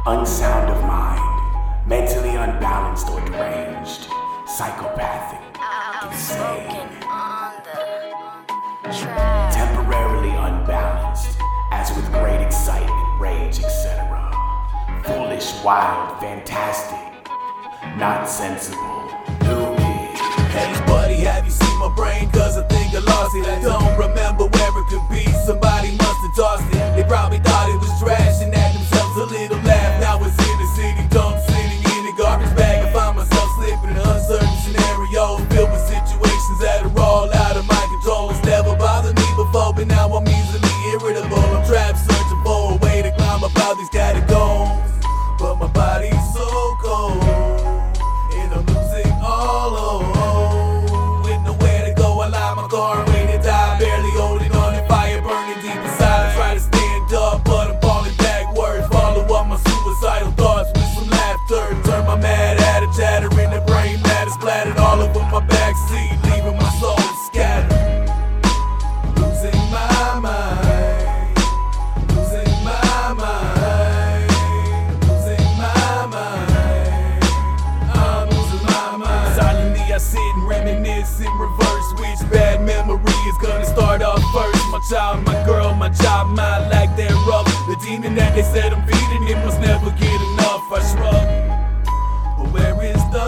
unsound of mind, mentally unbalanced or deranged, psychopathic, insane, temporarily unbalanced, as with great excitement, rage, etc. Foolish, wild, fantastic, not sensible, loony. Hey buddy, have you seen my brain? Cause I think I lost it. I don't remember where it could be. Somebody must have tossed it. They probably thought it was trash and had themselves a little laugh. Now it's in the city dump, sitting in a garbage bag. I find myself slipping in an uncertain scenario, filled with situations that are all out of my control. It's never bothered me before, but now I'm easily irritable. I'm trapped searching for a way to climb up out these catacombs, but my body's so cold and I'm losing all hope. With nowhere to go, I lie my car and wait to die, barely holding on to fire burning deep inside. I try to stand up, but I'm falling backwards. Follow up my suicidal thoughts with some laughter. Turn my mad at a chatter in the brain matter splattered all over my backseat, leaving my soul scattered. Losing my mind, losing my mind, losing my mind. I'm losing my mind. Silently I sit and reminisce in reverse. Which bad memory is gonna start off first? My child, my girl, my job, my lack thereof. The demon that they said I'm feeding, it must never get enough. I shrug, but where is the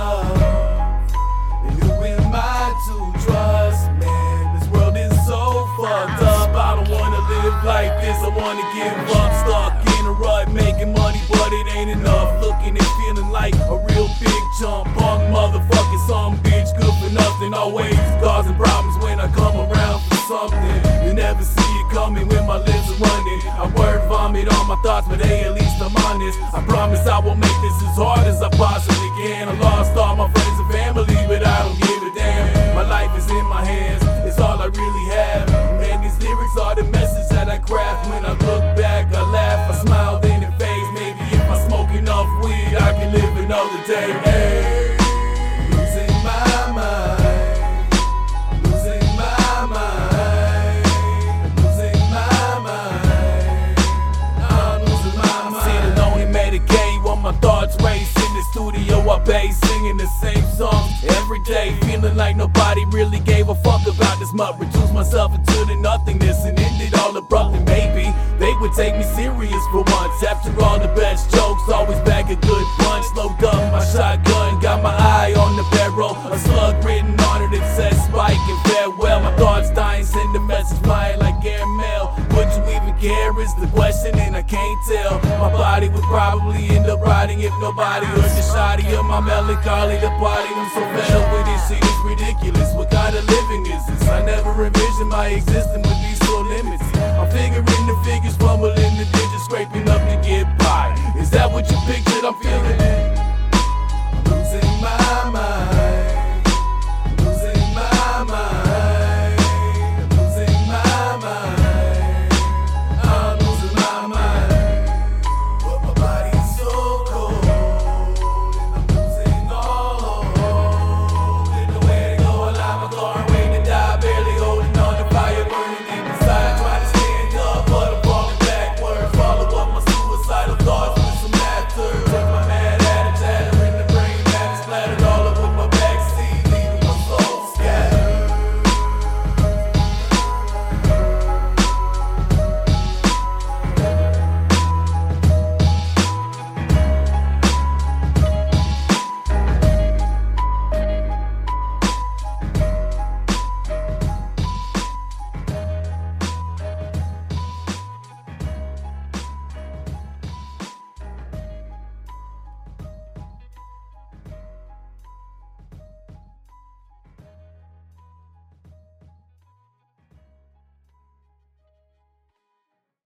love? And who am I to trust? Man, this world is so fucked up. I don't wanna live like this, I wanna give up. Stuck in a rut, making money, but it ain't enough. Looking and feeling like a real big chump. Punk motherfucking some bitch, good for nothing. Always causing problems when I come around for something. You never see it coming when my lips are running. I word vomit on my thoughts, but hey, at least I'm honest. I promise I won't make this as hard as I possibly can. I lost all my friends and family, but I don't give a damn. My life is in my hands, it's all I really have. And these lyrics are the message that I craft. When I look back, I laugh, I smile, then it fades. Maybe if I smoke enough weed, I can live another day. Hey, losing my mind, losing my mind, losing my mind. I'm losing my mind. Sit alone and meditate while my thoughts race. In the studio I bass, singing the same songs every day. Feeling like nobody really gave a fuck about this mutt. Reduce myself into the nothingness and end it all abruptly. Maybe they would take me serious for once. After all the best jokes, always back a good punch. Load up my shotgun, got my eye on the barrel. A slug written on it, it says spike and farewell. My thoughts dying, send a message flying like airmail. Would you even care is the question, and I can't tell. My body would probably end up rotting if nobody heard the shoddy of my melancholy departing. I'm so fed up with this shit, it's ridiculous. What kind of living is this? I never envisioned my existence would be so limited. I'm figuring the